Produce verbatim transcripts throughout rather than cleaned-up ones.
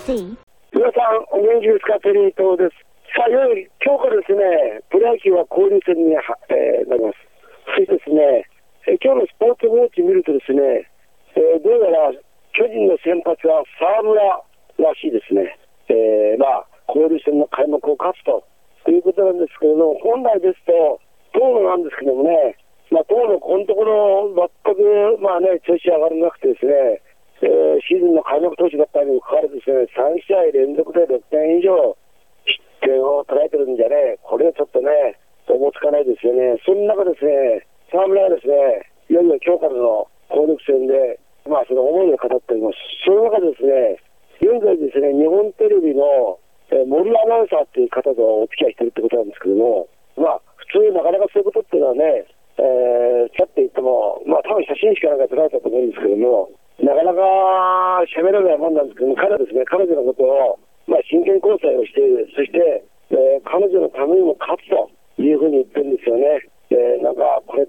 C。 皆さん、お元気ですか？テリー東です。さあ、いよいよ今日からですね、プロ野球は交流戦に、えー、なります。そしてですね、えー、今日のスポーツウォッチ見るとですね、えー、どうやら巨人の先発は沢村らしいですね。えー、まあ、交流戦の開幕を勝つということなんですけれども、本来ですと、遠野なんですけどもね、まあ、遠野、このところ、全く、まあね、調子上がらなくてですね、えー、シーズンの開幕投手だったにもかかわらずですね、さん試合連続でろくてん以上失点を捉えてるんじゃね、これはちょっとね、おぼつかないですよね。その中ですね、沢村はですね、いよいよ今日からの交流戦で、まあ、その思いを語っております。その中でですね、現在ですね、日本テレビの、えー、森アナウンサーっていう方とお付き合いしてるってことなんですけども、まあ、普通なかなかそういうことっていうのはね、えー、キャって言っても、まあ、多分写真しかなんか撮られたと思うんですけども、なかなか喋らないもんなんですけども、彼はですね、彼女のことを、まあ、真剣交際をしている、そして、えー、彼女のためにも勝つというふうに言ってるんですよね。えー、なんか、これって、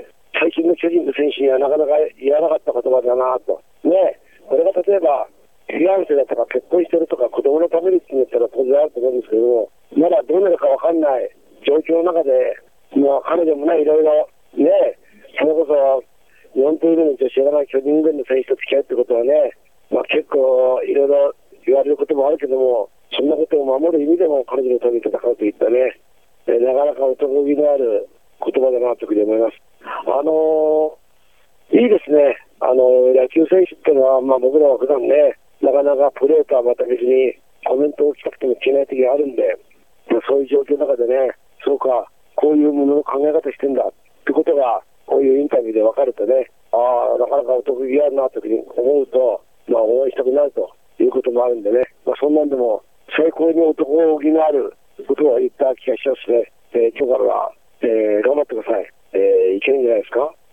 最近の巨人の選手にはなかなか言わなかった言葉だなと。ね、これが例えば、フィアンセだとか結婚してるとか子供のためにって言ったら当然あると思うんですけども、まだどうなるかわかんない状況の中で、もう彼女もね、いろいろ、ね、それこそ、日本テレビの女子が巨人軍の選手と付き合うってことはね、まあ、結構いろいろ言われることもあるけども、そんなことを守る意味でも彼女のために戦うといったね、えー、なかなか男気のある言葉だなというふうに思います。あのー、いいですね。あのー、野球選手っていうのは、まあ、僕らは普段ね、なかなかプレーとはまた別にコメントを聞きたくても聞けない時があるんで、まあ、そういう状況の中でね、そうか、こういうものの考え方してんだってことが、こういうインタビューで分かるとね、ああ、なかなか男気があるなというふうに思うと、まあ、応援したくなるということもあるんでね、まあ、そんなんでも最高に男気のあることを言った気がしますね。えー、今日からは、えー、頑張ってください。えー、いけるんじゃないですか。